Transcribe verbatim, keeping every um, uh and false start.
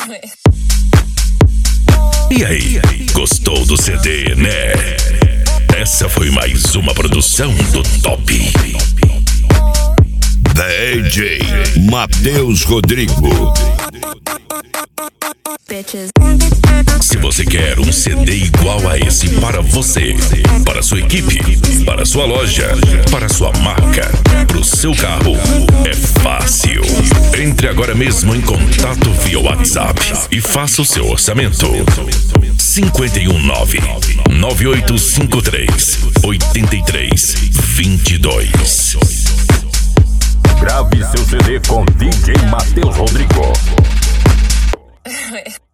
E aí, gostou do C D, né? Essa foi mais uma produção do Top D J Matheus Rodrigo. Se você quer um C D igual a esse para você, para sua equipe, para sua loja, para sua marca, para o seu carro, é fácil. Entre agora mesmo em contato via WhatsApp e faça o seu orçamento. cinco um nove, nove oito cinco três, oito três dois dois. Grave seu C D com D J Matheus Rodrigo.